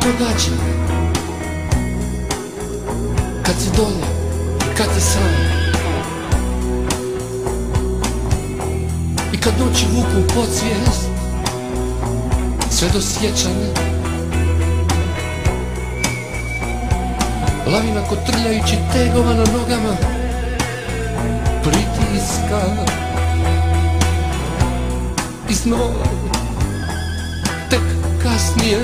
događa kad si dolje i kad si sam i kad noći vuku podsvijest sve do sjećanja. Lavina kotrljajući tegova na nogama pritiska i snova. Tek kasnije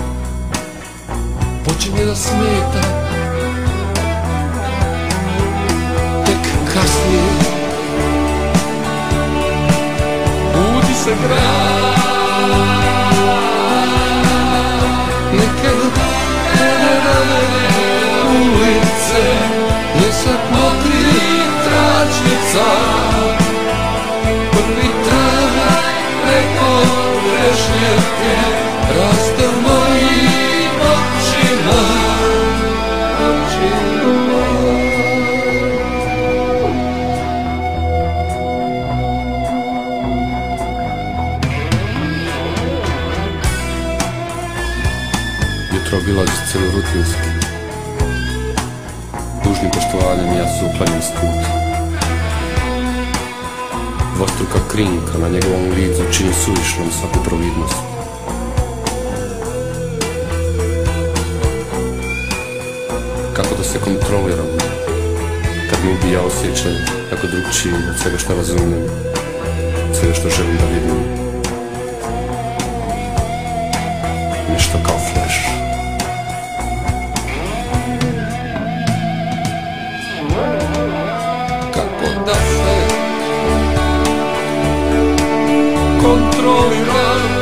počinje da smeta. Tek kasnije budi se grad. Neke ulice nesak mokrih tračnica, prvi trag preko trešnjevke raste u mojim očima. Jutro obilazi celu rutinski, dužnim poštovanjem ja se uklanjam s puta. Dvostruka krinka na njegovom licu čini suvišnom svaku providnost. Kako da se kontroliram kad mi ubija osjećaj jako drugčiji od svega što razumijem, od svega što želim da vidim. Nešto kao flash. Kako da se kontroliram?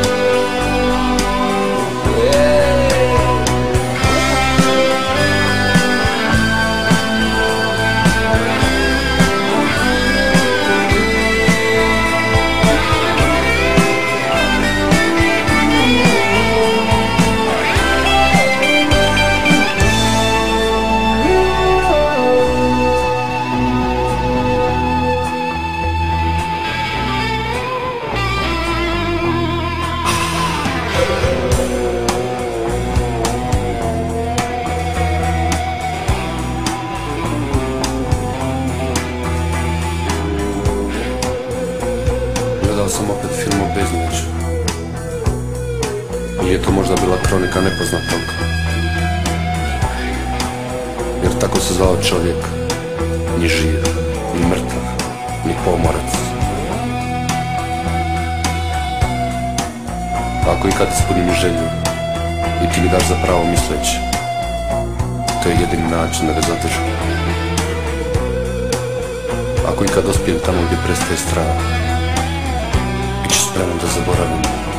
Gledao sam opet film o Beznjeđu. Ili je to možda bila kronika nepoznatog? Jer tako se zvao čovjek, ni živ, ni mrtav, ni pomorac. Ako i kad ispunim želju i ti mi daš za pravo misleći, to je jedini način da ga zadržim. Ako i kad dospijem tamo gdje prestaje strah, bit ću spreman da zaboravim